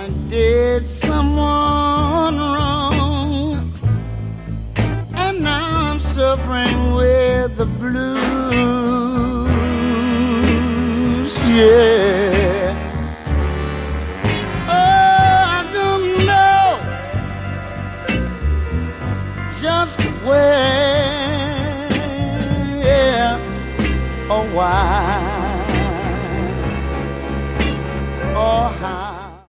I did someone wrong, and now I'm suffering with the blues. Yeah. Oh, I don't know just where, yeah, or why.